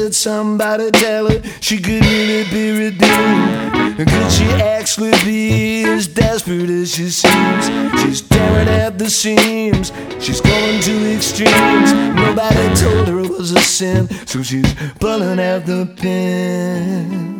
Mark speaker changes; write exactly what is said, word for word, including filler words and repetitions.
Speaker 1: Did somebody tell her she could really be redeemed? Could she actually be as desperate as she seems? She's tearing at the seams, she's going to extremes. Nobody told her it was a sin, so she's pulling at the pin.